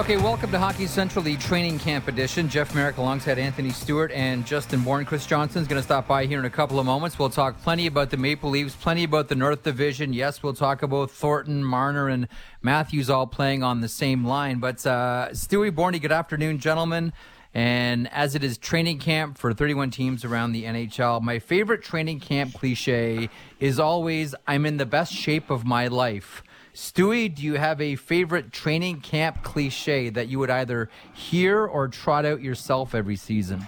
Okay, welcome to Hockey Central, the training camp edition. Jeff Merrick alongside Anthony Stewart and Justin Bourne. Chris Johnson's going to stop by here in a couple of moments. We'll talk plenty about the Maple Leafs, plenty about the North Division. Yes, we'll talk about Thornton, Marner, and Matthews all playing on the same line. But Stewie, Bourne, good afternoon, gentlemen. And as it is training camp for 31 teams around the NHL, my favorite training camp cliche is always, I'm in the best shape of my life. Stewie, do you have a favorite training camp cliche that you would either hear or trot out yourself every season?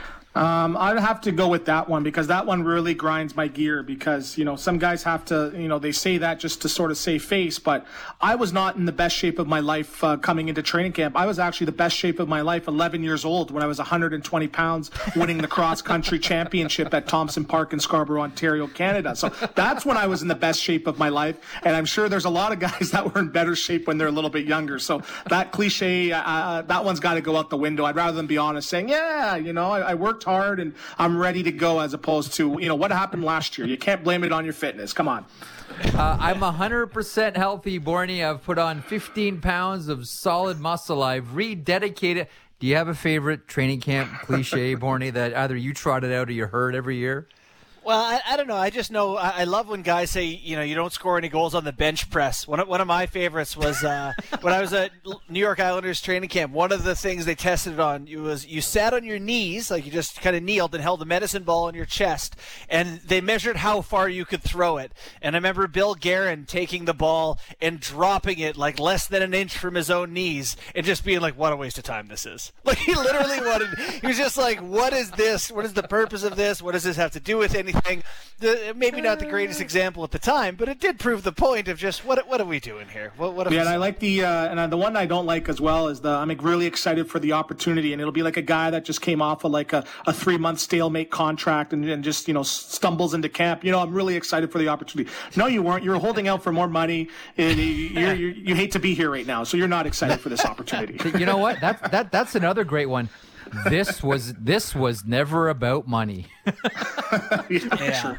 I'd have to go with that one because that one really grinds my gear because, some guys have to, they say that just to sort of save face, but I was not in the best shape of my life coming into training camp. I was actually the best shape of my life 11 years old when I was 120 pounds winning the cross-country championship at Thompson Park in Scarborough, Ontario, Canada. So that's when I was in the best shape of my life, and I'm sure there's a lot of guys that were in better shape when they're a little bit younger. So that cliche, that one's got to go out the window. I'd rather than be honest saying, I worked hard and I'm ready to go as opposed to, what happened last year. You can't blame it on your fitness. Come on. I'm 100% healthy, Borny. I've put on 15 pounds of solid muscle. I've rededicated. Do you have a favorite training camp cliche, Borny, that either you trotted out or you heard every year? Well, I don't know. I just know I love when guys say, you don't score any goals on the bench press. One of my favorites was when I was at New York Islanders training camp. One of the things they tested it on was you sat on your knees, like you just kind of kneeled and held a medicine ball on your chest, and they measured how far you could throw it. And I remember Bill Guerin taking the ball and dropping it like less than an inch from his own knees and just being like, what a waste of time this is. Like he literally he was just like, what is this? What is the purpose of this? What does this have to do with anything? Maybe not the greatest example at the time, but it did prove the point of just what are we doing here? And I like the one I don't like as well is I'm really excited for the opportunity, and it'll be like a guy that just came off of like a 3-month stalemate contract and just stumbles into camp. I'm really excited for the opportunity. No, you weren't. You were holding out for more money. And you hate to be here right now, so you're not excited for this opportunity. You know what? That's another great one. This was never about money. Yeah.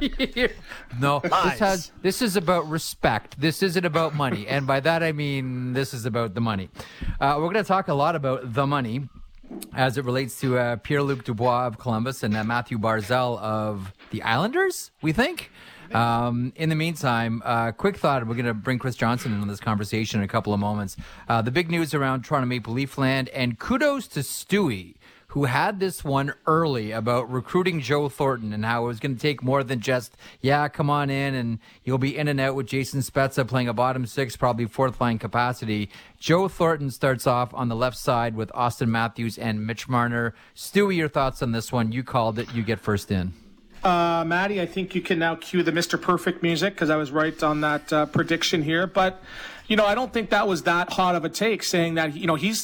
No, this is about respect. This isn't about money, and by that I mean this is about the money. We're going to talk a lot about the money as it relates to Pierre-Luc Dubois of Columbus and Matthew Barzal of the Islanders, we think. In the meantime, quick thought, we're going to bring Chris Johnson into this conversation in a couple of moments. The big news around Toronto Maple Leaf land, and kudos to Stewie, who had this one early about recruiting Joe Thornton and how it was going to take more than just, come on in and you'll be in and out with Jason Spezza playing a bottom six, probably fourth line capacity. Joe Thornton starts off on the left side with Austin Matthews and Mitch Marner. Stewie, your thoughts on this one? You called it. You get first in. Maddie, I think you can now cue the Mr. Perfect music because I was right on that prediction here. But, I don't think that was that hot of a take saying that,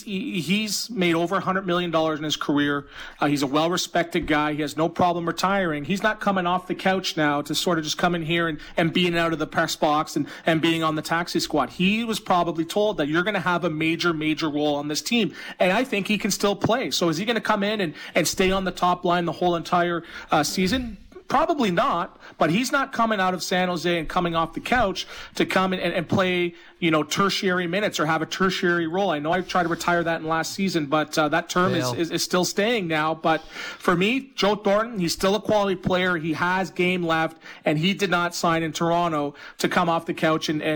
he's made over $100 million in his career. He's a well-respected guy. He has no problem retiring. He's not coming off the couch now to sort of just come in here and being out of the press box and being on the taxi squad. He was probably told that you're going to have a major, major role on this team. And I think he can still play. So is he going to come in and stay on the top line the whole entire season? Probably not, but he's not coming out of San Jose and coming off the couch to come and play, tertiary minutes or have a tertiary role. I know I tried to retire that in last season, but that term is still staying now. But for me, Joe Thornton, he's still a quality player. He has game left, and he did not sign in Toronto to come off the couch and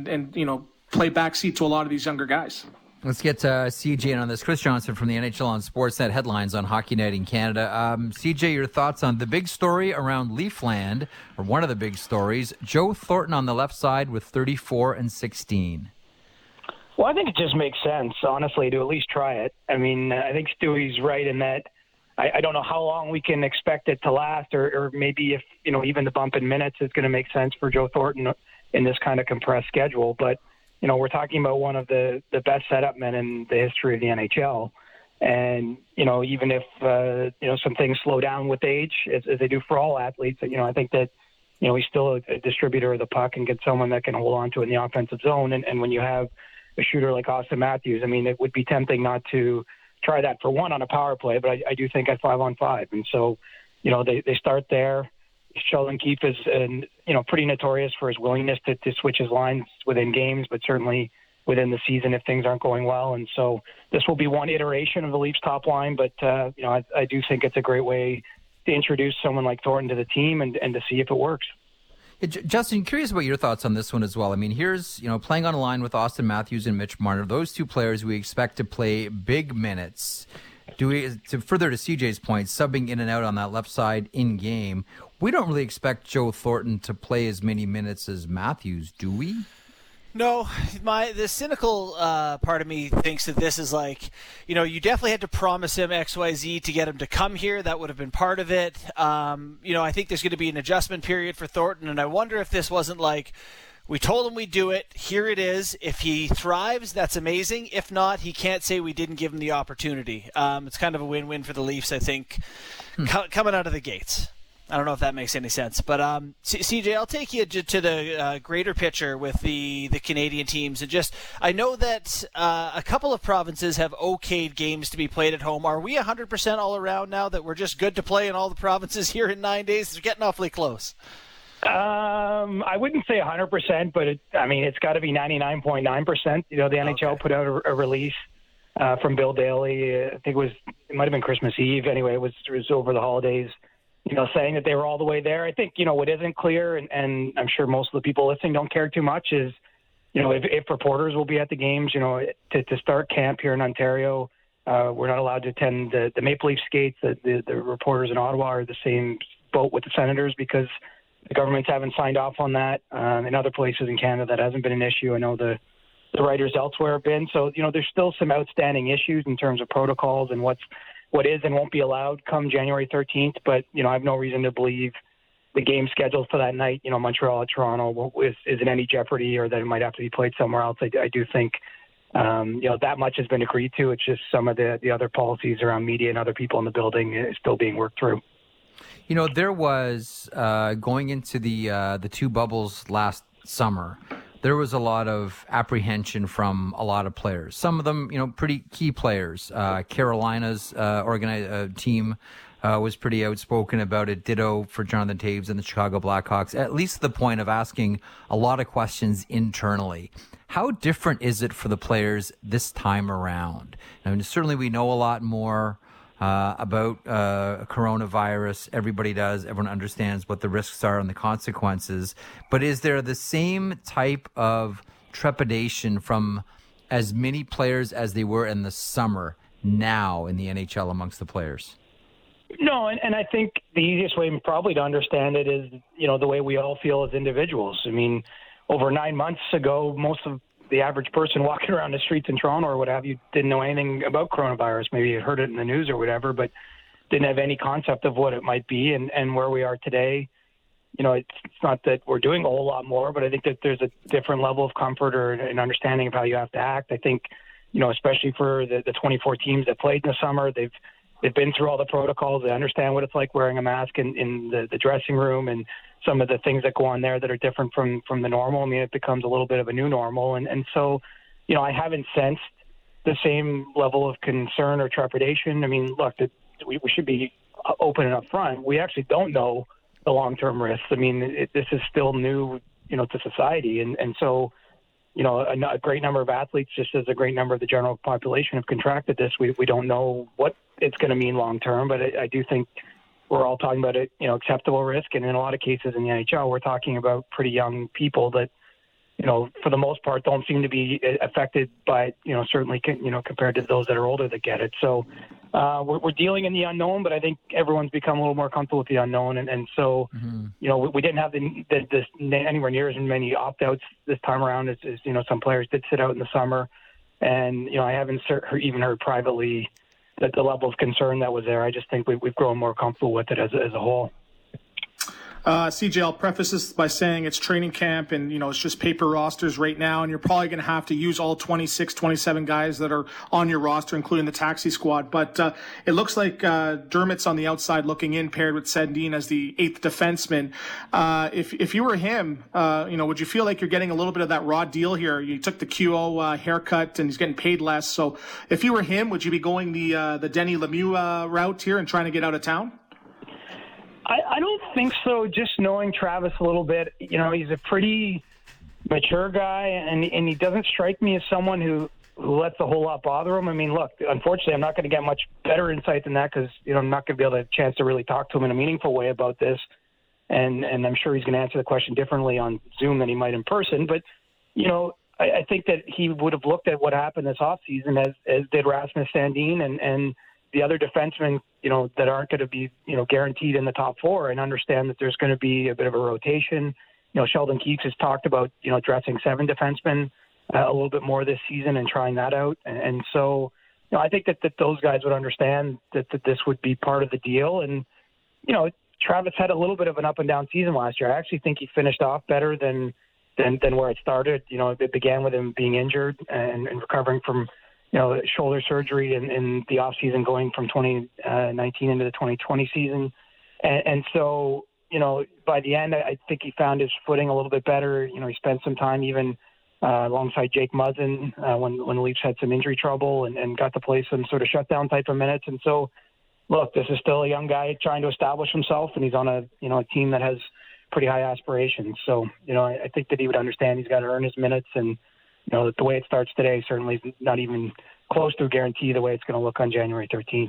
play backseat to a lot of these younger guys. Let's get CJ in on this. Chris Johnson from the NHL on Sportsnet headlines on Hockey Night in Canada. CJ, your thoughts on the big story around Leafland, or one of the big stories. Joe Thornton on the left side with 34 and 16. Well, I think it just makes sense, honestly, to at least try it. I mean, I think Stewie's right in that I don't know how long we can expect it to last, or maybe if, even the bump in minutes is going to make sense for Joe Thornton in this kind of compressed schedule. But we're talking about one of the best setup men in the history of the NHL. And, even if, some things slow down with age, as they do for all athletes, I think that, he's still a distributor of the puck and get someone that can hold on to it in the offensive zone. And when you have a shooter like Austin Matthews, I mean, it would be tempting not to try that for one on a power play, but I do think at 5-on-5. And so, they start there. Sheldon Keefe is, pretty notorious for his willingness to switch his lines within games, but certainly, within the season if things aren't going well. And so this will be one iteration of the Leafs top line, but I do think it's a great way to introduce someone like Thornton to the team and to see if it works. Justin, curious about your thoughts on this one as well. I mean, here's, playing on a line with Auston Matthews and Mitch Marner, those two players we expect to play big minutes. Further to CJ's point, subbing in and out on that left side in game, we don't really expect Joe Thornton to play as many minutes as Matthews, do we? No, the cynical part of me thinks that this is like, you definitely had to promise him XYZ to get him to come here. That would have been part of it. I think there's going to be an adjustment period for Thornton, and I wonder if this wasn't like, we told him we'd do it. Here it is. If he thrives, that's amazing. If not, he can't say we didn't give him the opportunity. It's kind of a win-win for the Leafs, I think, coming out of the gates. I don't know if that makes any sense. But CJ, I'll take you to the greater picture with the Canadian teams. And I know that a couple of provinces have okayed games to be played at home. Are we 100% all around now that we're just good to play in all the provinces here in 9 days? It's getting awfully close. I wouldn't say 100%, but it's got to be 99.9%. The NHL put out a release from Bill Daly. I think it might have been Christmas Eve. Anyway, it was over the holidays. Saying that they were all the way there. I think, what isn't clear, and I'm sure most of the people listening don't care too much, is, if reporters will be at the games, to start camp here in Ontario, we're not allowed to attend the Maple Leaf skates. The reporters in Ottawa are the same boat with the Senators because the governments haven't signed off on that. In other places in Canada, that hasn't been an issue. I know the writers elsewhere have been. So, there's still some outstanding issues in terms of protocols and what is and won't be allowed come January 13th. But, I have no reason to believe the game scheduled for that night, Montreal at Toronto is in any jeopardy or that it might have to be played somewhere else. I do think, that much has been agreed to. It's just some of the other policies around media and other people in the building is still being worked through. There was, going into the two bubbles last summer, there was a lot of apprehension from a lot of players. Some of them, pretty key players. Carolina's team was pretty outspoken about it. Ditto for Jonathan Toews and the Chicago Blackhawks, at least to the point of asking a lot of questions internally. How different is it for the players this time around? Certainly we know a lot more about coronavirus. Everybody does. Everyone understands what the risks are and the consequences. But is there the same type of trepidation from as many players as they were in the summer now in the NHL amongst the players? No, and I think the easiest way probably to understand it is, the way we all feel as individuals. Over 9 months ago, most of the average person walking around the streets in Toronto or what have you didn't know anything about coronavirus. Maybe you heard it in the news or whatever, but didn't have any concept of what it might be. And where we are today, it's not that we're doing a whole lot more, but I think that there's a different level of comfort or an understanding of how you have to act. I think, especially for the 24 teams that played in the summer, they've been through all the protocols. They understand what it's like wearing a mask in the dressing room and some of the things that go on there that are different from the normal. It becomes a little bit of a new normal. And so, I haven't sensed the same level of concern or trepidation. Look, we should be open and upfront. We actually don't know the long-term risks. This is still new, to society. And so, a great number of athletes, just as a great number of the general population, have contracted this. We don't know what it's going to mean long-term, but I do think we're all talking about it, acceptable risk. And in a lot of cases in the NHL, we're talking about pretty young people that, for the most part, don't seem to be affected by it, certainly, compared to those that are older that get it. So we're dealing in the unknown, but I think everyone's become a little more comfortable with the unknown. And so, we didn't have this anywhere near as many opt-outs this time around as some players did sit out in the summer. And, I haven't even heard privately that the level of concern that was there. I just think we've grown more comfortable with it as a whole. CJ, I'll preface this by saying it's training camp and, it's just paper rosters right now. And you're probably going to have to use all 26, 27 guys that are on your roster, including the taxi squad. But it looks like Dermott's on the outside looking in, paired with Sandin as the eighth defenseman. If you were him, would you feel like you're getting a little bit of that raw deal here? You took the QO haircut and he's getting paid less. So if you were him, would you be going the Denny Lemieux route here and trying to get out of town? I don't think so. Just knowing Travis a little bit, he's a pretty mature guy, and he doesn't strike me as someone who lets a whole lot bother him. I mean, look, unfortunately, I'm not going to get much better insight than that because I'm not going to be able to have a chance to really talk to him in a meaningful way about this. And I'm sure he's going to answer the question differently on Zoom than he might in person. But, I think that he would have looked at what happened this offseason as did Rasmus Sandin and the other defensemen, that aren't going to be, guaranteed in the top four, and understand that there's going to be a bit of a rotation. Sheldon Keefe has talked about, dressing 7 defensemen a little bit more this season and trying that out. And so, I think that those guys would understand that this would be part of the deal. And, Travis had a little bit of an up and down season last year. I actually think he finished off better than where it started. It began with him being injured and recovering from, shoulder surgery in the off season, going from 2019 into the 2020 season. And so, by the end, I think he found his footing a little bit better. He spent some time even alongside Jake Muzzin when the Leafs had some injury trouble and got to play some sort of shutdown type of minutes. And so, look, this is still a young guy trying to establish himself, and he's on a team that has pretty high aspirations. So, I think that he would understand he's got to earn his minutes, and, the way it starts today certainly is not even close to a guarantee the way it's going to look on January 13th.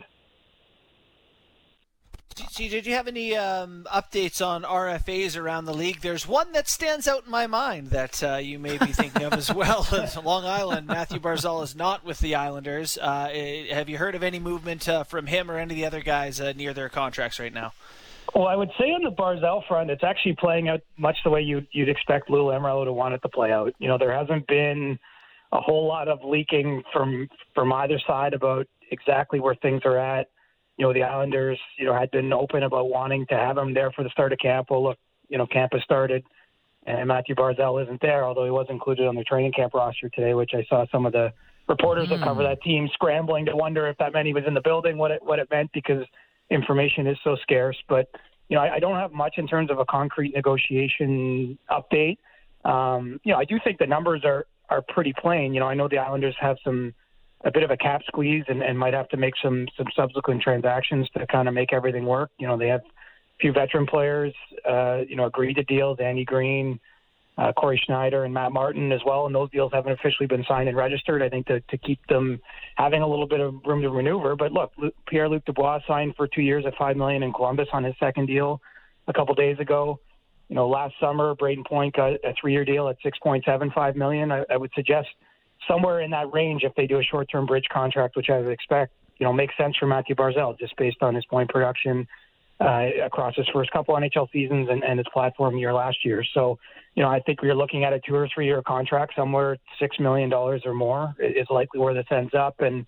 Did you have any updates on RFAs around the league? There's one that stands out in my mind that you may be thinking of as well. Long Island, Matthew Barzal is not with the Islanders. Have you heard of any movement from him or any of the other guys near their contracts right now? Well, I would say on the Barzal front, it's actually playing out much the way you'd expect Lou Lamoriello to want it to play out. There hasn't been a whole lot of leaking from either side about exactly where things are at. The Islanders, had been open about wanting to have him there for the start of camp. Well, look, camp has started, and Matthew Barzal isn't there, although he was included on the training camp roster today, which I saw some of the reporters that cover that team scrambling to wonder if that meant he was in the building, what it meant, because information is so scarce. But, I don't have much in terms of a concrete negotiation update. I do think the numbers are pretty plain. I know the Islanders have a bit of a cap squeeze and might have to make some subsequent transactions to kind of make everything work. They have a few veteran players, agreed to deals, Danny Green, Corey Schneider, and Matt Martin as well, and those deals haven't officially been signed and registered, I think, to keep them having a little bit of room to maneuver. But look, Pierre-Luc Dubois signed for 2 years at $5 million in Columbus on his second deal a couple days ago. Last summer, Braden Point got a 3-year deal at $6.75 million. I would suggest somewhere in that range, if they do a short-term bridge contract, which I would expect, makes sense for Matthew Barzal, just based on his point production across his first couple NHL seasons and his platform year last year. So, I think we're looking at a 2 or 3 year contract, somewhere $6 million or more is likely where this ends up. And,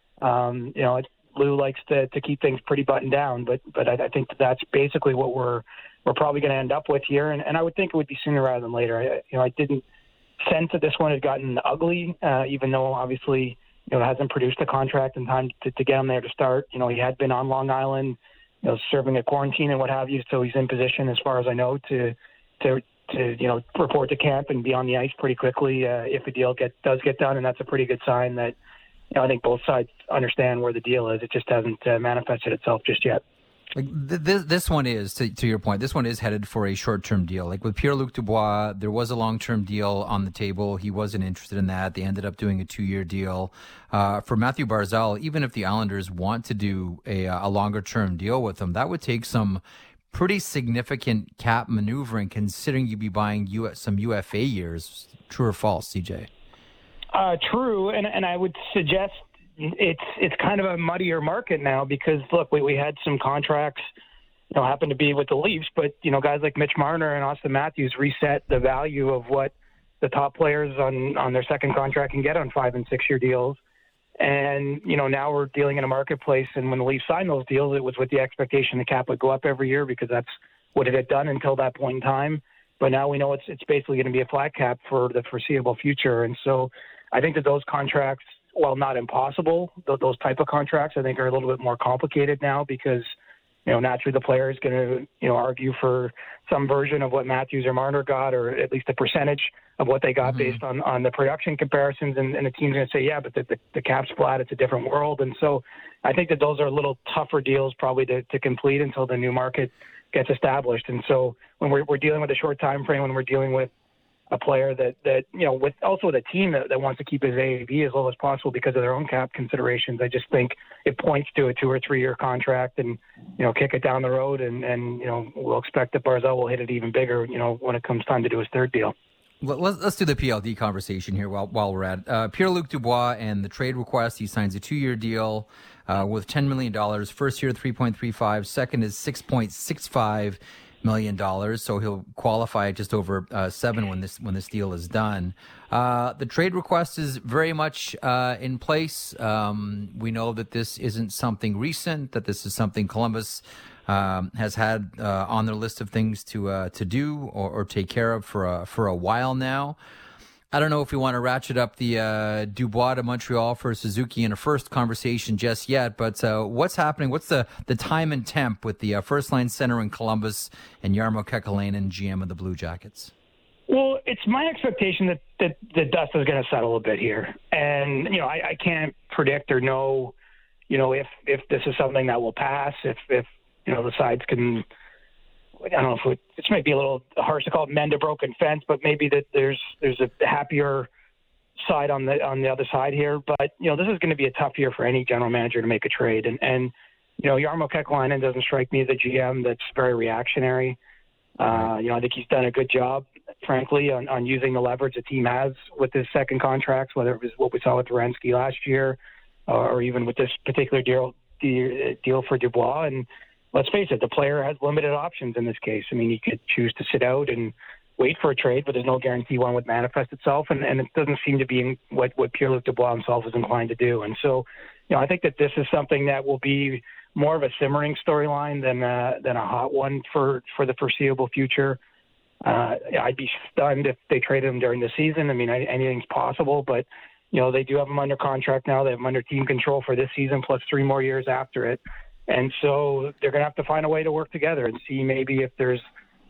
Lou likes to keep things pretty buttoned down, but I think that's basically what we're probably going to end up with here. And I would think it would be sooner rather than later. I didn't sense that this one had gotten ugly, even though obviously, it hasn't produced a contract in time to get him there to start. He had been on Long Island, serving a quarantine and what have you. So he's in position, as far as I know, to report to camp and be on the ice pretty quickly if the deal does get done. And that's a pretty good sign that, I think both sides understand where the deal is. It just hasn't manifested itself just yet. Like this one is, to your point, this one is headed for a short-term deal. Like with Pierre-Luc Dubois, there was a long-term deal on the table. He wasn't interested in that. They ended up doing a 2-year deal. For Matthew Barzal, even if the Islanders want to do a longer-term deal with him, that would take some pretty significant cap maneuvering, considering you'd be buying some UFA years. True or false, CJ? True, and I would suggest it's kind of a muddier market now because, look, we had some contracts, happen to be with the Leafs, but, guys like Mitch Marner and Austin Matthews reset the value of what the top players on their second contract can get on 5- and 6-year deals. And, now we're dealing in a marketplace, and when the Leafs signed those deals, it was with the expectation the cap would go up every year because that's what it had done until that point in time. But now we know it's basically going to be a flat cap for the foreseeable future. And so I think that those contracts, while not impossible, those type of contracts, I think are a little bit more complicated now because, naturally the player is going to, argue for some version of what Matthews or Marner got, or at least a percentage of what they got based on the production comparisons. And the team's going to say, yeah, but the cap's flat. It's a different world. And so I think that those are a little tougher deals probably to complete until the new market gets established. And so when we're dealing with a short time frame, when we're dealing with a player that with a team that wants to keep his AAV as low as possible because of their own cap considerations. I just think it points to a 2 or 3 year contract and kick it down the road, and we'll expect that Barzal will hit it even bigger when it comes time to do his third deal. Let's do the PLD conversation here while we're at Pierre-Luc Dubois and the trade request. He signs a 2-year deal with $10 million. First year, 3.35. Second is $6.65 million. So he'll qualify just over 7 when this deal is done. The trade request is very much in place. We know that this isn't something recent, that this is something Columbus has had on their list of things to do or take care of for a while now. I don't know if we want to ratchet up the Dubois to Montreal for Suzuki in a first conversation just yet, but what's happening? What's the time and temp with the first-line center in Columbus and Jarmo Kekalainen, GM of the Blue Jackets? Well, it's my expectation that the dust is going to settle a bit here. And, I can't predict or know, if this is something that will pass, if the sides can – I don't know if it might be a little harsh to call it mend a broken fence, but maybe that there's a happier side on the other side here. But this is going to be a tough year for any general manager to make a trade, and Jarmo Kekalainen doesn't strike me as a GM that's very reactionary. I think he's done a good job, frankly, on using the leverage the team has with his second contracts, whether it was what we saw with Werenski last year, or even with this particular deal for Dubois. And let's face it, the player has limited options in this case. I mean, he could choose to sit out and wait for a trade, but there's no guarantee one would manifest itself, and it doesn't seem to be what Pierre-Luc Dubois himself is inclined to do. And so, I think that this is something that will be more of a simmering storyline than a hot one for the foreseeable future. I'd be stunned if they traded him during the season. I mean, anything's possible, but they do have him under contract now. They have him under team control for this season plus 3 more years after it. And so they're going to have to find a way to work together and see maybe if there's,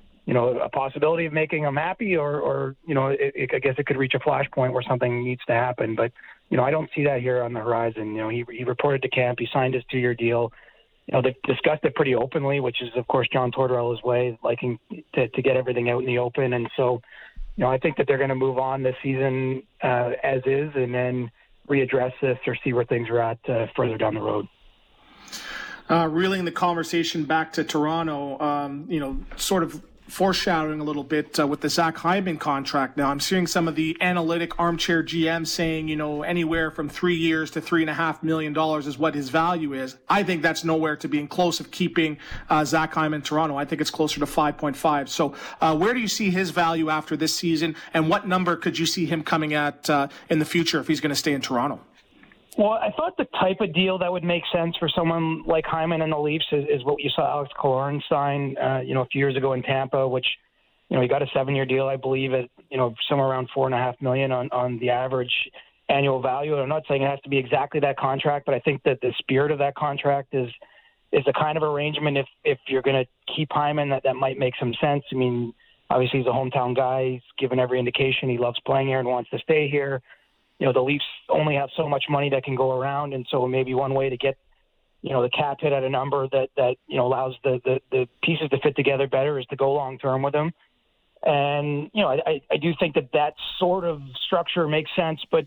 a possibility of making him happy or I guess it could reach a flashpoint where something needs to happen. But, I don't see that here on the horizon. He reported to camp. He signed his 2-year deal. They've discussed it pretty openly, which is, of course, John Tortorella's way, liking to get everything out in the open. And so, I think that they're going to move on this season as is and then readdress this or see where things are at further down the road. Reeling the conversation back to Toronto, sort of foreshadowing a little bit with the Zach Hyman contract now. I'm seeing some of the analytic armchair GMs saying, anywhere from 3 years to $3.5 million is what his value is. I think that's nowhere to being close of keeping Zach Hyman in Toronto. I think it's closer to 5.5. So where do you see his value after this season, and what number could you see him coming at in the future if he's going to stay in Toronto? Well, I thought the type of deal that would make sense for someone like Hyman and the Leafs is what you saw Alex Killorn sign, a few years ago in Tampa, which, he got a 7-year deal, I believe, at, somewhere around $4.5 million on the average annual value. I'm not saying it has to be exactly that contract, but I think that the spirit of that contract is the kind of arrangement if you're going to keep Hyman that might make some sense. I mean, obviously he's a hometown guy. He's given every indication he loves playing here and wants to stay here. The Leafs only have so much money that can go around, and so maybe one way to get, the cap hit at a number that allows the pieces to fit together better is to go long term with him. And I do think that sort of structure makes sense, but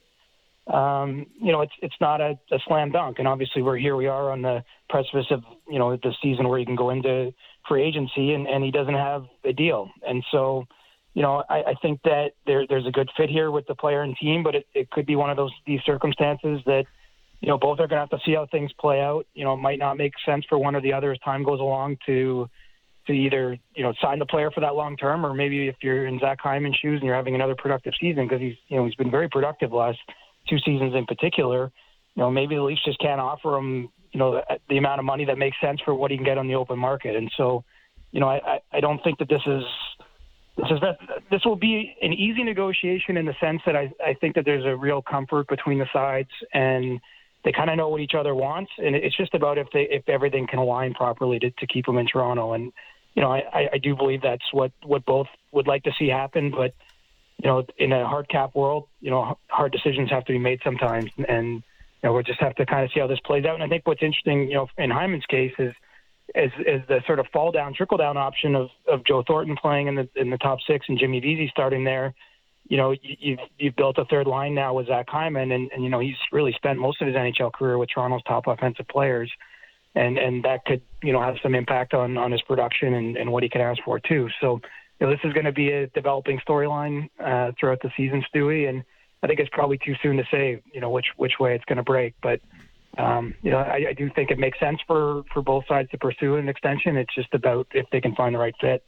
it's not a slam dunk. And obviously we are on the precipice of the season where you can go into free agency, and he doesn't have a deal, and so. I think that there's a good fit here with the player and team, but it could be one of these circumstances that, both are going to have to see how things play out. It might not make sense for one or the other as time goes along to either, sign the player for that long term, or maybe if you're in Zach Hyman's shoes and you're having another productive season, because he's been very productive the last 2 seasons in particular, maybe the Leafs just can't offer him, the amount of money that makes sense for what he can get on the open market. And so, I don't think that this will be an easy negotiation in the sense that I think that there's a real comfort between the sides and they kind of know what each other wants. And it's just about if everything can align properly to keep them in Toronto. And, I do believe that's what both would like to see happen. But, in a hard cap world, hard decisions have to be made sometimes. And, we'll just have to kind of see how this plays out. And I think what's interesting, in Hyman's case is the sort of fall down, trickle down option of Joe Thornton playing in the top 6 and Jimmy Vesey starting there. you've built a third line now with Zach Hyman, and he's really spent most of his NHL career with Toronto's top offensive players, and that could have some impact on his production and what he can ask for too. So this is going to be a developing storyline throughout the season, Stewie, and I think it's probably too soon to say which way it's going to break, but I do think it makes sense for both sides to pursue an extension. It's just about if they can find the right fit.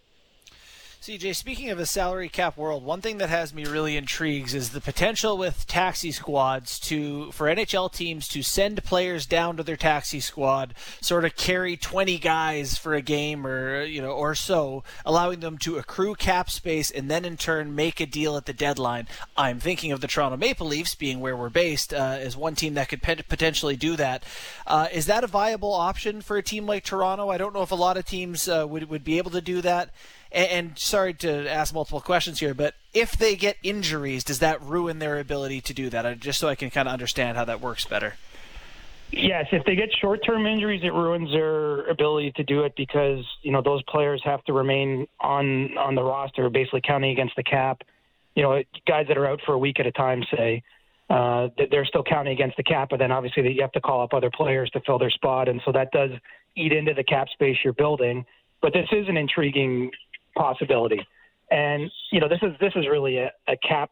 CJ, speaking of a salary cap world, one thing that has me really intrigued is the potential with taxi squads for NHL teams to send players down to their taxi squad, sort of carry 20 guys for a game or so, allowing them to accrue cap space and then in turn make a deal at the deadline. I'm thinking of the Toronto Maple Leafs, being where we're based, as one team that could potentially do that. Is that a viable option for a team like Toronto? I don't know if a lot of teams would be able to do that. And sorry to ask multiple questions here, but if they get injuries, does that ruin their ability to do that? Just so I can kind of understand how that works better. Yes, if they get short-term injuries, it ruins their ability to do it because, those players have to remain on the roster, basically counting against the cap. Guys that are out for a week at a time, say, they're still counting against the cap, but then obviously you have to call up other players to fill their spot, and so that does eat into the cap space you're building. But this is an intriguing possibility, and this is really a cap,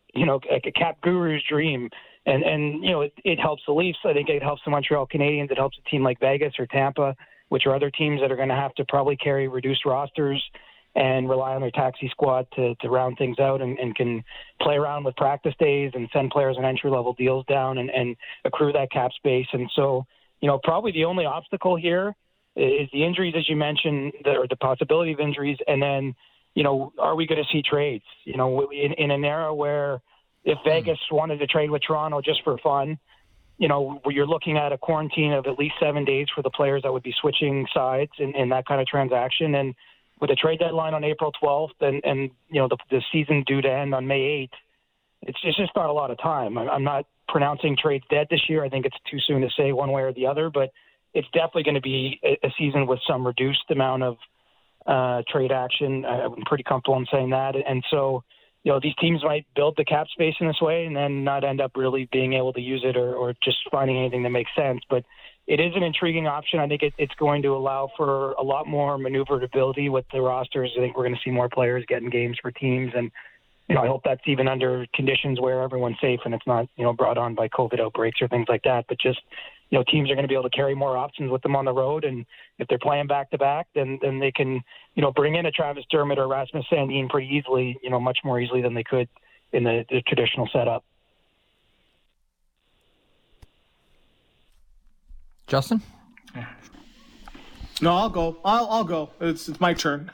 a cap guru's dream, and it helps the Leafs. I think it helps the Montreal Canadiens. It helps a team like Vegas or Tampa, which are other teams that are going to have to probably carry reduced rosters and rely on their taxi squad to round things out and can play around with practice days and send players on entry-level deals down and accrue that cap space. And so, probably the only obstacle here is the injuries, as you mentioned, or the possibility of injuries, and then, are we going to see trades? In an era where if Vegas wanted to trade with Toronto just for fun, where you're looking at a quarantine of at least 7 days for the players that would be switching sides in that kind of transaction, and with a trade deadline on April 12th and the season due to end on May 8th, it's just not a lot of time. I'm not pronouncing trades dead this year. I think it's too soon to say one way or the other, but it's definitely going to be a season with some reduced amount of trade action. I'm pretty comfortable in saying that. And so, these teams might build the cap space in this way and then not end up really being able to use it or just finding anything that makes sense. But it is an intriguing option. I think it's going to allow for a lot more maneuverability with the rosters. I think we're going to see more players getting games for teams. And, I hope that's even under conditions where everyone's safe and it's not, brought on by COVID outbreaks or things like that. But just, teams are going to be able to carry more options with them on the road. And if they're playing back-to-back, then they can, bring in a Travis Dermott or Rasmus Sandin pretty easily, much more easily than they could in the traditional setup. Justin? No, I'll go. I'll go. It's my turn.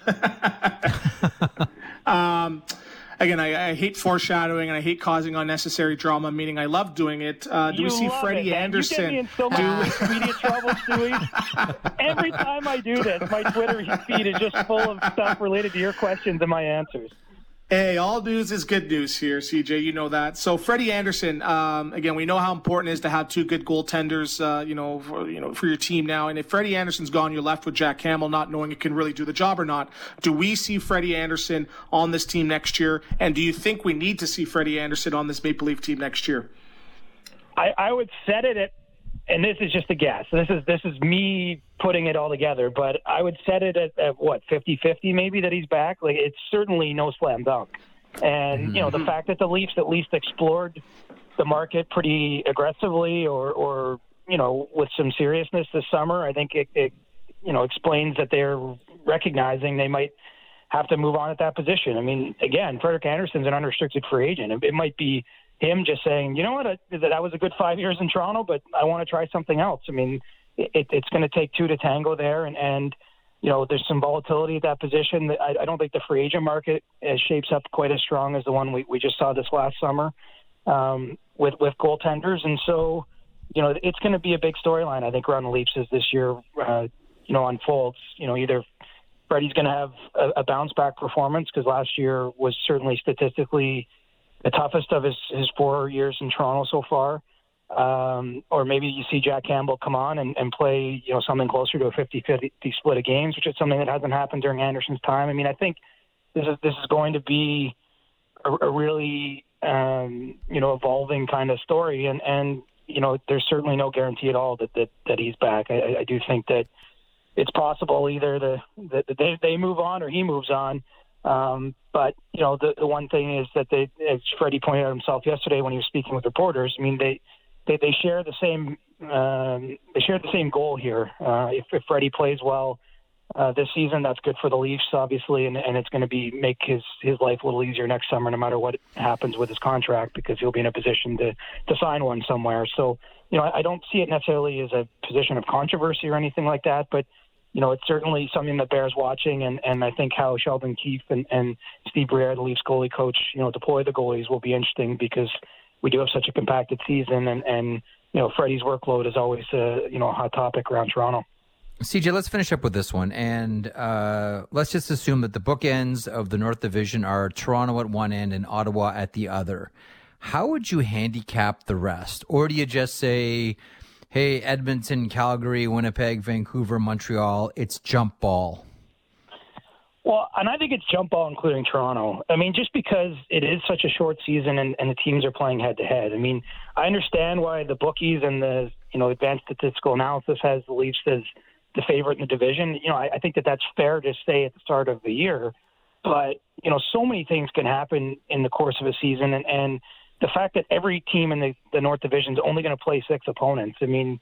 Again, I hate foreshadowing and I hate causing unnecessary drama, meaning I love doing it. Do we see Freddie Anderson? You get me in so much media trouble, Stewie. Every time I do this, my Twitter feed is just full of stuff related to your questions and my answers. Hey, all news is good news here, CJ. You know that. So Freddie Anderson, again, we know how important it is to have two good goaltenders, for your team now. And if Freddie Anderson's gone, you're left with Jack Campbell, not knowing it can really do the job or not. Do we see Freddie Anderson on this team next year? And do you think we need to see Freddie Anderson on this Maple Leaf team next year? I would set it at, and this is just a guess. This is me putting it all together, but I would set it at what, 50-50 maybe that he's back. Like, it's certainly no slam dunk. And, the fact that the Leafs at least explored the market pretty aggressively or with some seriousness this summer, I think it explains that they're recognizing they might have to move on at that position. I mean, again, Frederik Andersen's an unrestricted free agent. It might be him just saying, you know what, that was a good 5 years in Toronto, but I want to try something else. I mean, it's going to take two to tango there, and there's some volatility at that position. I don't think the free agent market shapes up quite as strong as the one we just saw this last summer with goaltenders, and so it's going to be a big storyline, I think, around the Leafs as this year unfolds. Either Freddie's going to have a bounce back performance because last year was certainly statistically the toughest of his 4 years in Toronto so far. Or maybe you see Jack Campbell come on and play, something closer to a 50-50 split of games, which is something that hasn't happened during Anderson's time. I mean, I think this is going to be a really evolving kind of story, and there's certainly no guarantee at all that he's back. I do think that it's possible either that they move on or he moves on. But the one thing is that as Freddie pointed out himself yesterday when he was speaking with reporters, I mean they share the same goal here. If Freddie plays well this season, that's good for the Leafs, obviously, and it's going to make his life a little easier next summer, no matter what happens with his contract, because he'll be in a position to sign one somewhere. So, I don't see it necessarily as a position of controversy or anything like that, but it's certainly something that bears watching, and I think how Sheldon Keefe and Steve Briere, the Leafs goalie coach, deploy the goalies will be interesting, because we do have such a compacted season, and Freddie's workload is always a hot topic around Toronto. CJ, let's finish up with this one, and let's just assume that the bookends of the North Division are Toronto at one end and Ottawa at the other. How would you handicap the rest? Or do you just say, hey, Edmonton, Calgary, Winnipeg, Vancouver, Montreal, it's jump ball? Well, and I think it's jump ball, including Toronto. I mean, just because it is such a short season and the teams are playing head-to-head. I mean, I understand why the bookies and the advanced statistical analysis has the Leafs as the favorite in the division. I think that's fair to say at the start of the year. But, so many things can happen in the course of a season. And the fact that every team in the North Division is only going to play 6 opponents, I mean,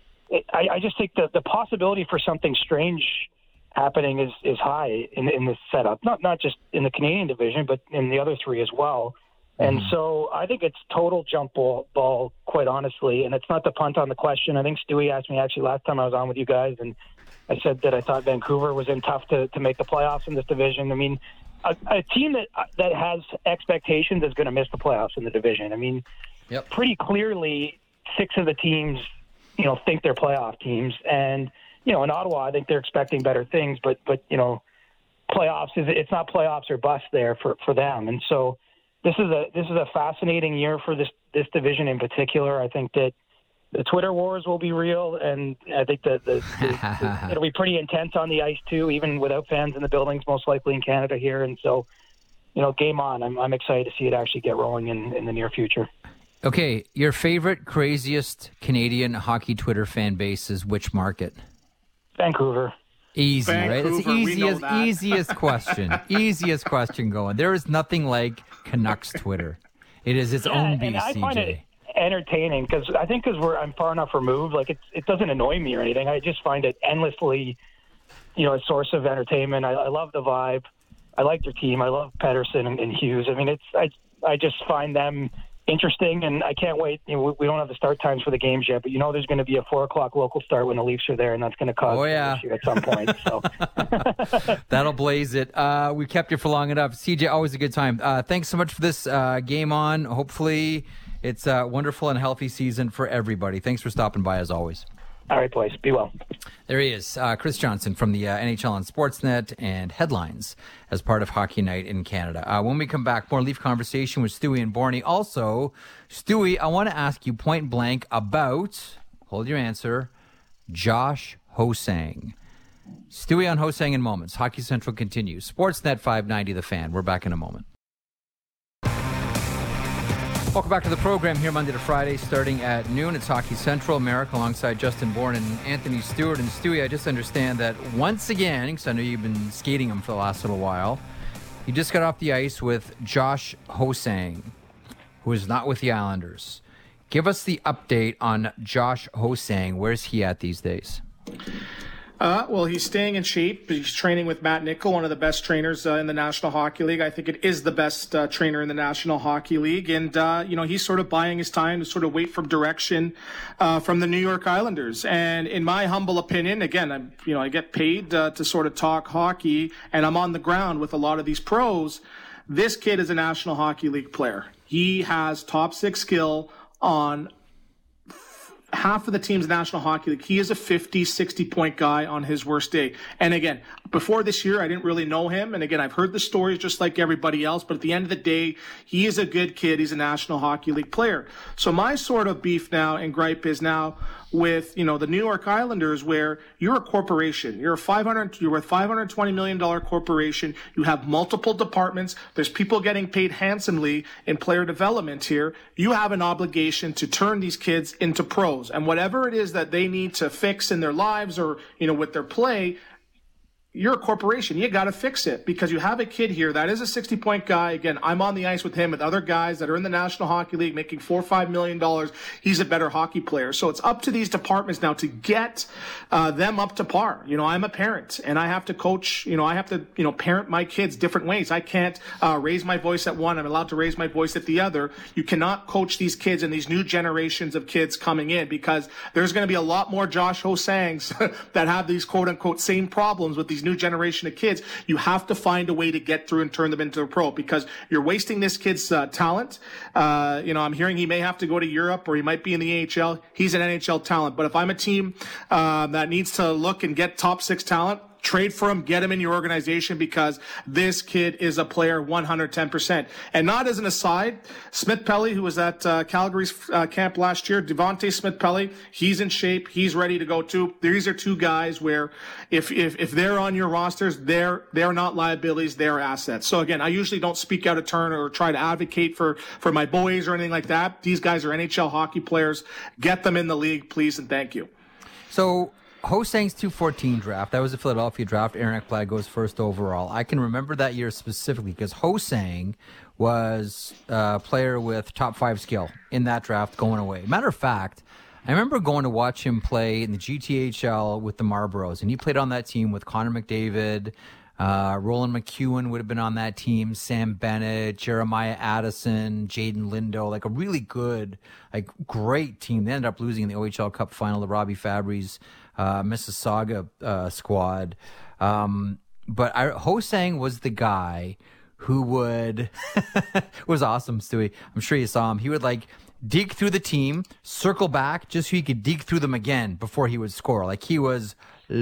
I just think that the possibility for something strange happening is high in this setup. Not just in the Canadian division, but in the other 3 as well. And so I think it's total jump ball, quite honestly. And it's not to punt on the question. I think Stewie asked me actually last time I was on with you guys, and I said that I thought Vancouver was in tough to make the playoffs in this division. I mean, a team that has expectations is going to miss the playoffs in the division. I mean, Pretty clearly 6 of the teams, think they're playoff teams. And, in Ottawa, I think they're expecting better things. But playoffs, it's not playoffs or bust there for them. And so this is a fascinating year for this division in particular. I think that the Twitter wars will be real, and I think that it'll be pretty intense on the ice too, even without fans in the buildings, most likely in Canada here. And so, game on. I'm excited to see it actually get rolling in the near future. Okay, your favorite, craziest Canadian hockey Twitter fan base is which market? Vancouver. Easy, Vancouver, right? That's easiest question. Easiest question going. There is nothing like Canucks Twitter. It is its own beast, and I CJ. find it entertaining because I'm far enough removed. Like it doesn't annoy me or anything. I just find it endlessly, a source of entertainment. I love the vibe. I like their team. I love Pedersen and Hughes. I mean, I just find them interesting, and I can't wait. We don't have the start times for the games yet, but there's going to be a 4:00 local start when the Leafs are there, and that's going to cause an issue at some point. So that'll blaze it. We kept you for long enough. CJ, always a good time. Thanks so much for this game on. Hopefully it's a wonderful and healthy season for everybody. Thanks for stopping by as always. All right, boys. Be well. There he is, Chris Johnson from the NHL on Sportsnet and Headlines as part of Hockey Night in Canada. When we come back, more Leaf conversation with Stewie and Borny. Also, Stewie, I want to ask you point blank about, hold your answer, Josh Ho-Sang. Stewie on Ho-Sang in moments. Hockey Central continues. Sportsnet 590 The Fan. We're back in a moment. Welcome back to the program here Monday to Friday starting at noon. It's Hockey Central, America, alongside Justin Bourne and Anthony Stewart. And Stewie, I just understand that once again, because I know you've been skating him for the last little while, you just got off the ice with Josh Ho-Sang, who is not with the Islanders. Give us the update on Josh Ho-Sang. Where's he at these days? Well, he's staying in shape. He's training with Matt Nichol, one of the best trainers in the National Hockey League. I think it is the best trainer in the National Hockey League. And, he's sort of buying his time to sort of wait for direction from the New York Islanders. And in my humble opinion, again, I get paid to sort of talk hockey, and I'm on the ground with a lot of these pros. This kid is a National Hockey League player. He has top 6 skill on half of the teams in the National Hockey League, he is a 50, 60-point guy on his worst day. And again, before this year, I didn't really know him. And again, I've heard the stories just like everybody else. But at the end of the day, he is a good kid. He's a National Hockey League player. So my sort of beef now and gripe is now with, the New York Islanders, where you're a corporation. You're a $520 million corporation. You have multiple departments. There's people getting paid handsomely in player development here. You have an obligation to turn these kids into pros. And whatever it is that they need to fix in their lives or, with their play, you're a corporation. You got to fix it because you have a kid here that is a 60-point guy. Again, I'm on the ice with him with other guys that are in the National Hockey League making $4 or $5 million. He's a better hockey player. So it's up to these departments now to get them up to par. I'm a parent and I have to coach, I have to, parent my kids different ways. I can't raise my voice at one. I'm allowed to raise my voice at the other. You cannot coach these kids and these new generations of kids coming in because there's going to be a lot more Josh Ho-Sangs that have these quote unquote same problems with these new generation of kids. You have to find a way to get through and turn them into a pro because you're wasting this kid's talent. I'm hearing he may have to go to Europe or he might be in the AHL. He's an NHL talent. But if I'm a team that needs to look and get top 6 talent, trade for him, get him in your organization because this kid is a player 110%. And not as an aside, Smith-Pelly, who was at Calgary's camp last year, Devontae Smith-Pelly, he's in shape. He's ready to go too. These are two guys where if they're on your rosters, they're not liabilities, they're assets. So again, I usually don't speak out of turn or try to advocate for my boys or anything like that. These guys are NHL hockey players. Get them in the league, please, and thank you. So Ho-Sang's 214 draft, that was the Philadelphia draft. Aaron Ekblad goes first overall. I can remember that year specifically because Ho-Sang was a player with top 5 skill in that draft going away. Matter of fact, I remember going to watch him play in the GTHL with the Marlboros, and he played on that team with Connor McDavid. Roland McEwen would have been on that team, Sam Bennett, Jeremiah Addison, Jaden Lindo, like a really good, great team. They ended up losing in the OHL Cup final to Robbie Fabry's Mississauga squad. But Ho-Sang was the guy who would, it was awesome, Stewie. I'm sure you saw him. He would deke through the team, circle back just so he could deke through them again before he would score. He was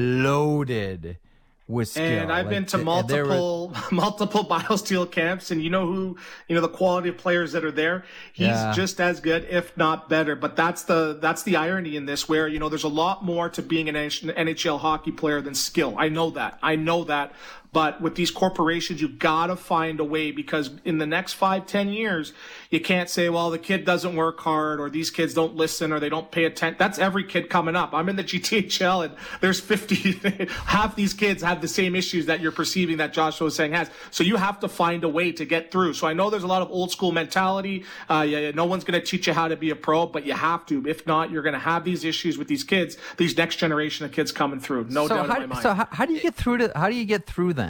loaded with skill. And I've been to multiple BioSteel camps, and the quality of players that are there. He's just as good, if not better. But that's the irony in this, where there's a lot more to being an NHL hockey player than skill. I know that. But with these corporations, you got to find a way, because in the next 5-10 years, you can't say, well, the kid doesn't work hard, or these kids don't listen, or they don't pay attention. That's every kid coming up. I'm in the GTHL, and there's 50. Half these kids have the same issues that you're perceiving that Josh Ho-Sang has. So you have to find a way to get through. So I know there's a lot of old school mentality. No one's going to teach you how to be a pro, but you have to. If not, you're going to have these issues with these kids, these next generation of kids coming through. No doubt in my mind. So how do you get through then?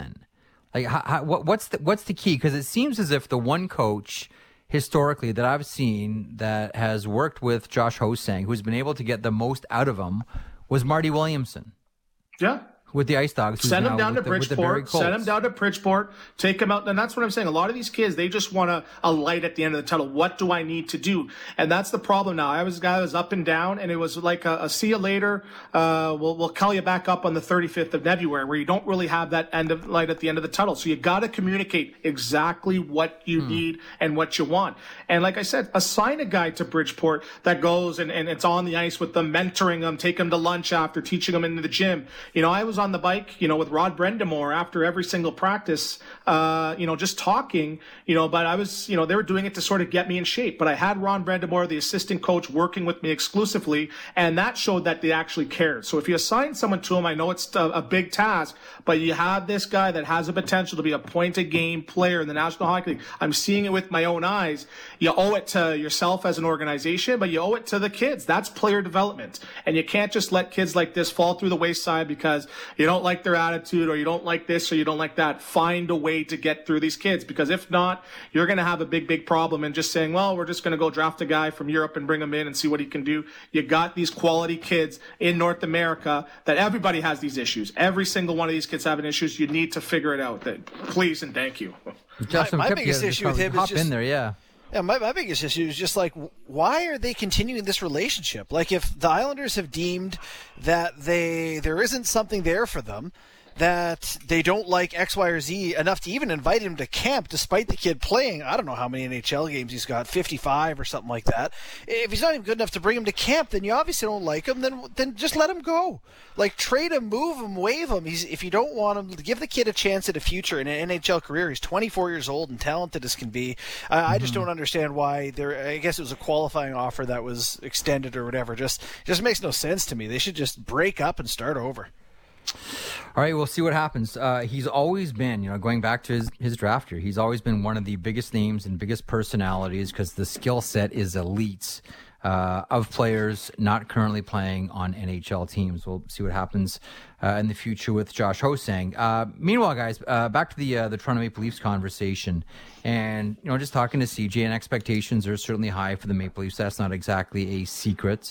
What's the key? Because it seems as if the one coach historically that I've seen that has worked with Josh Ho-Sang, who's been able to get the most out of him, was Marty Williamson. Yeah. With the Ice Dogs. Send him down to Bridgeport. Send him down to Bridgeport. Take him out. And that's what I'm saying. A lot of these kids, they just want a light at the end of the tunnel. What do I need to do? And that's the problem now. I was a guy that was up and down, and it was like a see you later. We'll call you back up on the 35th of February, where you don't really have that end of light at the end of the tunnel. So you got to communicate exactly what you need and what you want. And like I said, assign a guy to Bridgeport that goes and it's on the ice with them, mentoring them, take them to lunch after, teaching them into the gym. I was on the bike, with Rod Brendamore after every single practice, just talking, but I was, they were doing it to sort of get me in shape. But I had Ron Brendamore, the assistant coach, working with me exclusively, and that showed that they actually cared. So if you assign someone to him, I know it's a big task, but you have this guy that has a potential to be a point-a-game player in the National Hockey League. I'm seeing it with my own eyes. You owe it to yourself as an organization, but you owe it to the kids. That's player development. And you can't just let kids like this fall through the wayside because you don't like their attitude, or you don't like this, or you don't like that. Find a way to get through these kids, because if not, you're going to have a big problem. And just saying, well, we're just going to go draft a guy from Europe and bring him in and see what he can do. You got these quality kids in North America that everybody has these issues. Every single one of these kids having issues. You need to figure it out. Please and thank you. My biggest issue with him is just in there, yeah. Yeah, my biggest issue is just like, why are they continuing this relationship? Like, if the Islanders have deemed that there isn't something there for them, that they don't like X, Y, or Z enough to even invite him to camp despite the kid playing, I don't know how many NHL games he's got, 55 or something like that. If he's not even good enough to bring him to camp, then you obviously don't like him, then just let him go. Like, trade him, move him, waive him. If you don't want him, give the kid a chance at a future in an NHL career. He's 24 years old and talented as can be. I just don't understand why I guess it was a qualifying offer that was extended or whatever. Just makes no sense to me. They should just break up and start over. All right, we'll see what happens. He's always been, going back to his draft year, he's always been one of the biggest names and biggest personalities because the skill set is elite of players not currently playing on NHL teams. We'll see what happens in the future with Josh Ho-Sang. Meanwhile, guys, back to the Toronto Maple Leafs conversation. And, just talking to CJ, and expectations are certainly high for the Maple Leafs. That's not exactly a secret.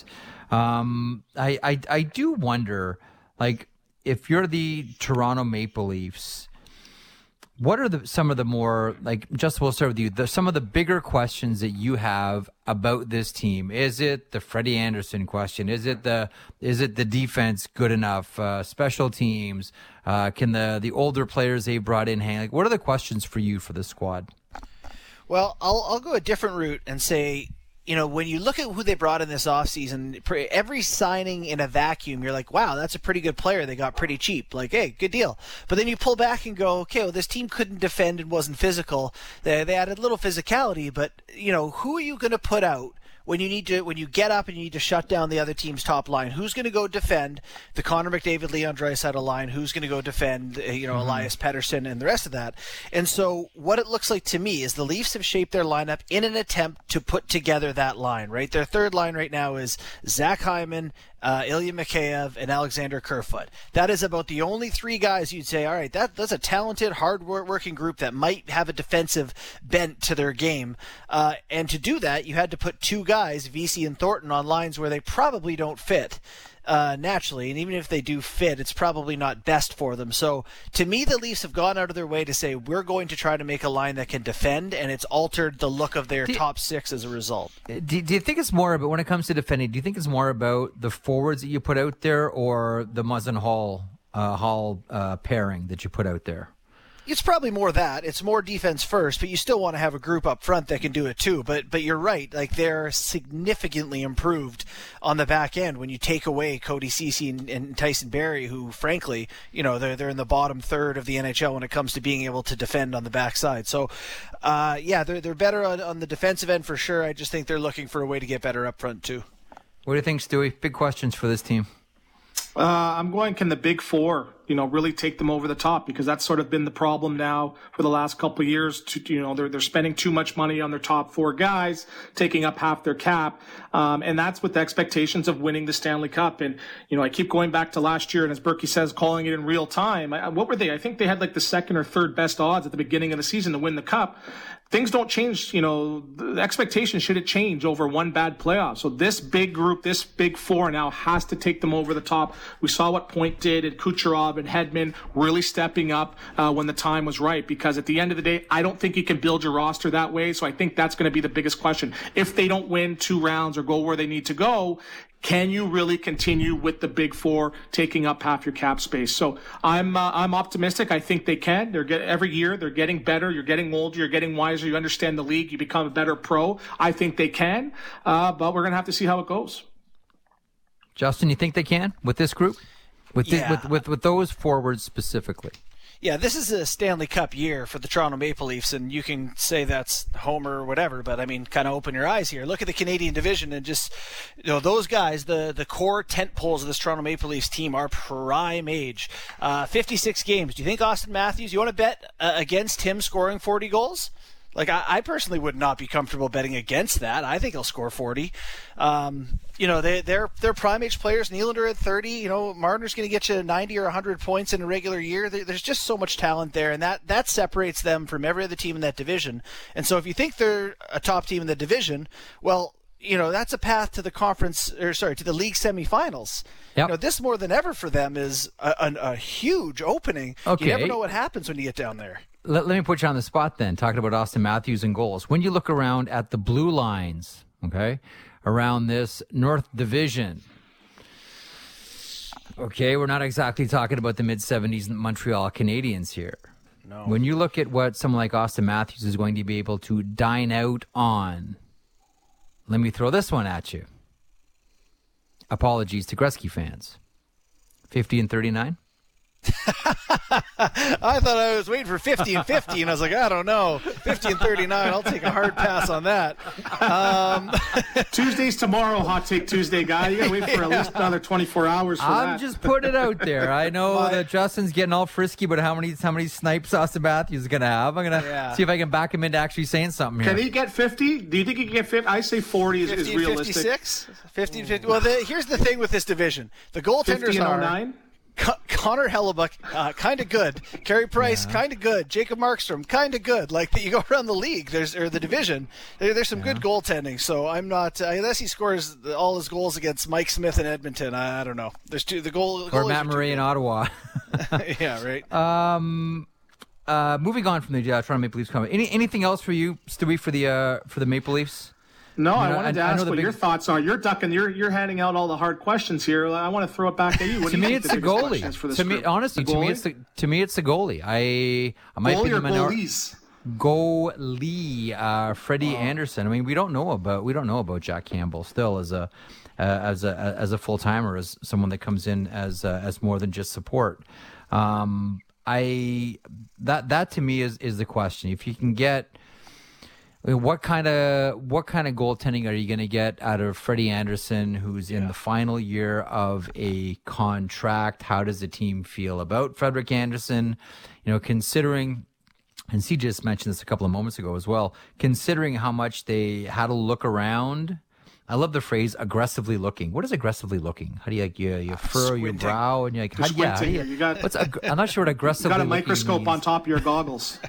I do wonder, if you're the Toronto Maple Leafs, what are some of the more, Justin, we'll start with you, some of the bigger questions that you have about this team? Is it the Freddie Anderson question? Is it the defense good enough? Special teams? Can the older players they brought in hang? What are the questions for you for the squad? Well, I'll go a different route and say, when you look at who they brought in this offseason, every signing in a vacuum, you're like, wow, that's a pretty good player. They got pretty cheap. Like, hey, good deal. But then you pull back and go, okay, well, this team couldn't defend and wasn't physical. They added a little physicality, but, who are you going to put out when you get up and you need to shut down the other team's top line? Who's going to go defend the Connor McDavid, Leon Draisaitl line? Who's going to go defend, Elias Pettersson and the rest of that? And so what it looks like to me is the Leafs have shaped their lineup in an attempt to put together that line, right? Their third line right now is Zach Hyman, Ilya Mikheyev, and Alexander Kerfoot. That is about the only three guys you'd say, all right, that's a talented, hard-working group that might have a defensive bent to their game. And to do that, you had to put two guys, Vesey and Thornton, on lines where they probably don't fit naturally. And even if they do fit, it's probably not best for them. So to me, the Leafs have gone out of their way to say, we're going to try to make a line that can defend, and it's altered the look of their top six as a result. Do you think it's more about, when it comes to defending, do you think it's more about the forwards that you put out there or the Muzzin Hall pairing that you put out there? It's probably more that. It's more defense first, but you still want to have a group up front that can do it too. But you're right. They're significantly improved on the back end when you take away Cody Ceci and Tyson Barrie, who, frankly, they're in the bottom third of the NHL when it comes to being able to defend on the backside. So, they're better on the defensive end for sure. I just think they're looking for a way to get better up front too. What do you think, Stewie? Big questions for this team. I'm going, can the big four, really take them over the top? Because that's sort of been the problem now for the last couple of years. They're spending too much money on their top four guys, taking up half their cap. And that's with the expectations of winning the Stanley Cup. And, I keep going back to last year, and as Berkey says, calling it in real time. What were they? I think they had the second or third best odds at the beginning of the season to win the Cup. Things don't change, the expectation shouldn't change over one bad playoff. So this big group, this big four now has to take them over the top. We saw what Point did, and Kucherov and Hedman really stepping up when the time was right, because at the end of the day, I don't think you can build your roster that way. So I think that's going to be the biggest question. If they don't win 2 rounds or go where they need to go, can you really continue with the big four taking up half your cap space? So I'm optimistic. I think they can. Every year they're getting better. You're getting older. You're getting wiser. You understand the league. You become a better pro. I think they can, but we're going to have to see how it goes. Justin, you think they can with this group? With those forwards specifically? Yeah, this is a Stanley Cup year for the Toronto Maple Leafs, and you can say that's homer or whatever, but kind of open your eyes here. Look at the Canadian division, and just, those guys, the core tent poles of this Toronto Maple Leafs team are prime age. 56 games. Do you think Austin Matthews, you want to bet against him scoring 40 goals? I personally would not be comfortable betting against that. I think he'll score 40. They're prime age players. Nylander at 30. Marner's going to get you 90 or 100 points in a regular year. There's just so much talent there, and that separates them from every other team in that division. And so if you think they're a top team in the division, well, that's a path to the to the league semifinals. Yep. This more than ever for them is a huge opening. Okay. You never know what happens when you get down there. let me put you on the spot then, talking about Austin Matthews and goals. When you look around at the blue lines, okay, around this North Division, okay, we're not exactly talking about the mid-70s Montreal Canadiens here. No. When you look at what someone like Austin Matthews is going to be able to dine out on, let me throw this one at you. Apologies to Gretzky fans. 50 and 39? I thought I was waiting for 50 and 50, and I was like, I don't know. 50 and 39, I'll take a hard pass on that. Tuesday's tomorrow, Hot Take Tuesday, guy. You got to wait for at least another 24 hours for that. I'm just putting it out there. I know that Justin's getting all frisky, but how many snipes Austin Matthews is going to have? I'm going to see if I can back him into actually saying something here. Can he get 50? Do you think he can get 50? I say 40 is realistic. 56? 50 and 50. Well, here's the thing with this division. The goaltenders are 09? Connor Hellebuck, kind of good. Carey Price, kind of good. Jacob Markstrom, kind of good. Like, you go around the league, or the division, there's some good goaltending. So I'm not, unless he scores all his goals against Mike Smith in Edmonton, I don't know. There's two, or Matt Murray in Ottawa. Yeah, right. Moving on from the Toronto Maple Leafs comment. Anything else for you, Stewie, for the Maple Leafs? No, I wanted to ask what your thoughts are. You're ducking. You're handing out all the hard questions here. I want to throw it back at you. What to me, it's the goalie. To me, honestly, to me, it's the goalie. I might be the minority. Goalie, Freddie Anderson. I mean, we don't know about Jack Campbell still as a full timer, as someone that comes in as more than just support. That to me is the question. If you can get. What kind of goaltending are you going to get out of Freddie Anderson, who's in the final year of a contract? How does the team feel about Frederik Andersen? Considering, and C just mentioned this a couple of moments ago as well, considering how much they had to look around. I love the phrase aggressively looking. What is aggressively looking? How do you furrow your brow and you're like, I'm not sure what aggressively looking means. You got a microscope on top of your goggles.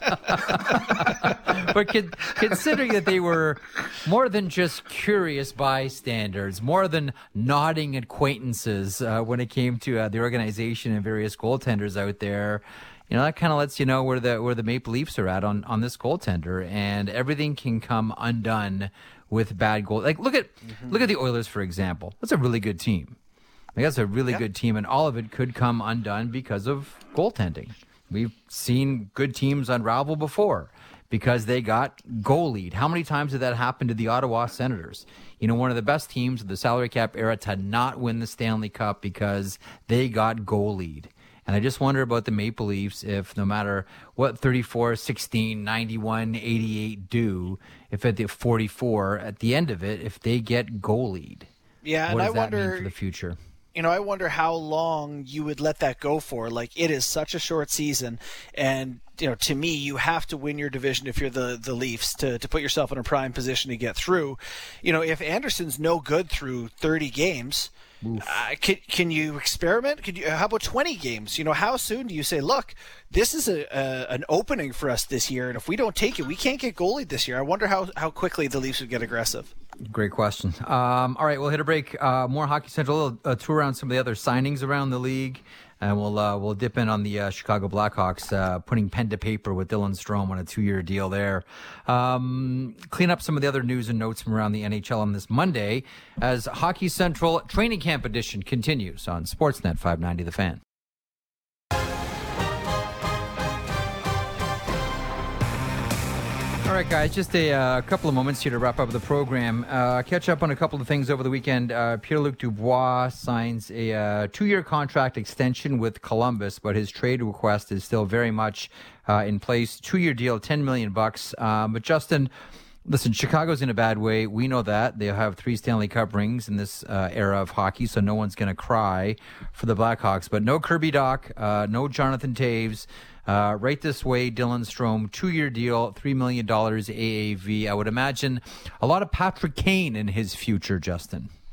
But considering that they were more than just curious bystanders, more than nodding acquaintances when it came to the organization and various goaltenders out there, that kind of lets you know where the Maple Leafs are at on this goaltender, and everything can come undone with bad goal. Like look at the Oilers, for example. That's a really good team. That's a really good team, and all of it could come undone because of goaltending. We've seen good teams unravel before because they got goalied. How many times did that happen to the Ottawa Senators? One of the best teams of the salary cap era to not win the Stanley Cup because they got goalied. And I just wonder about the Maple Leafs, if no matter what 34, 16, 91, 88 do, if at the 44, at the end of it, if they get goalied, what does that mean for the future? I wonder how long you would let that go for. Like, it is such a short season, and to me, you have to win your division if you're the Leafs to put yourself in a prime position to get through. If Anderson's no good through 30 games, can you experiment? How about 20 games? How soon do you say, look, this is an opening for us this year, and if we don't take it, we can't get goalied this year. I wonder how quickly the Leafs would get aggressive. Great question. All right, we'll hit a break. More Hockey Central, a tour around some of the other signings around the league, and we'll dip in on the Chicago Blackhawks, putting pen to paper with Dylan Strome on a 2-year deal there. Clean up some of the other news and notes from around the NHL on this Monday as Hockey Central Training Camp Edition continues on Sportsnet 590 The Fan. All right, guys, just a couple of moments here to wrap up the program. Catch up on a couple of things over the weekend. Pierre-Luc Dubois signs a 2-year contract extension with Columbus, but his trade request is still very much in place. 2-year deal, $10 million. But Justin, listen, Chicago's in a bad way. We know that. They'll have 3 Stanley Cup rings in this era of hockey, so no one's going to cry for the Blackhawks. But no Kirby Dach, no Jonathan Toews. Right this way, Dylan Strome, 2-year deal, $3 million AAV. I would imagine a lot of Patrick Kane in his future, Justin.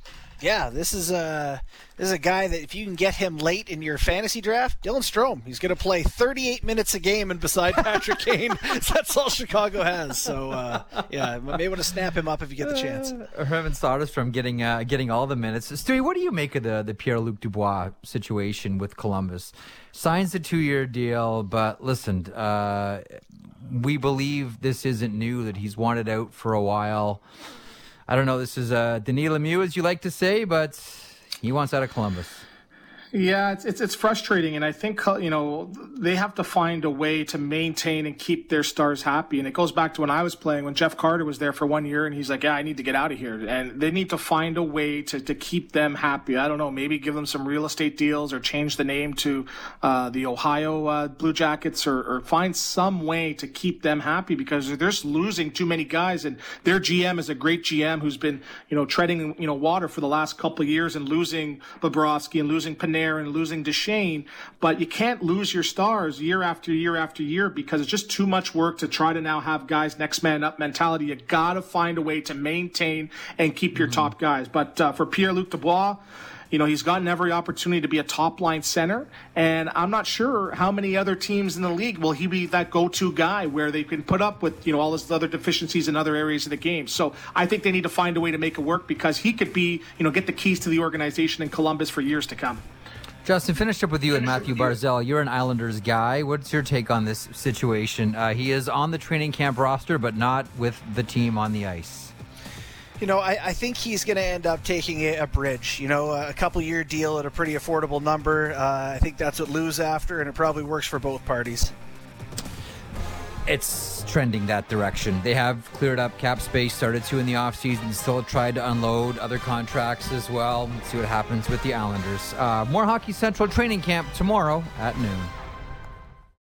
Yeah, this is a guy that if you can get him late in your fantasy draft, Dylan Strome. He's going to play 38 minutes a game, and beside Patrick Kane, that's all Chicago has. So, you may want to snap him up if you get the chance. Haven't stopped us from getting all the minutes. Stewie, what do you make of the Pierre-Luc Dubois situation with Columbus? Signs a 2-year deal, but listen, we believe this isn't new, that he's wanted out for a while. I don't know, this is Denis Lemieux, as you like to say, but he wants out of Columbus. Yeah, it's frustrating, and I think they have to find a way to maintain and keep their stars happy. And it goes back to when I was playing, when Jeff Carter was there for 1 year, and he's like, "Yeah, I need to get out of here." And they need to find a way to keep them happy. I don't know, maybe give them some real estate deals, or change the name to the Ohio Blue Jackets, or find some way to keep them happy, because they're just losing too many guys. And their GM is a great GM who's been treading water for the last couple of years, and losing Bobrovsky and losing Panarin and losing Duchesne, but you can't lose your stars year after year after year, because it's just too much work to try to now have guys next man up mentality. You got to find a way to maintain and keep your top guys. But for Pierre-Luc Dubois, he's gotten every opportunity to be a top-line center, and I'm not sure how many other teams in the league will he be that go-to guy where they can put up with, all his other deficiencies in other areas of the game. So I think they need to find a way to make it work, because he could be, get the keys to the organization in Columbus for years to come. Justin, finished up with you and Matthew Barzal. You're an Islanders guy. What's your take on this situation? He is on the training camp roster, but not with the team on the ice. I think he's going to end up taking a bridge. A couple-year deal at a pretty affordable number. I think that's what Lou's after, and it probably works for both parties. It's trending that direction. They have cleared up cap space, started to in the offseason, still tried to unload other contracts as well. Let's see what happens with the Islanders. More Hockey Central training camp tomorrow at noon.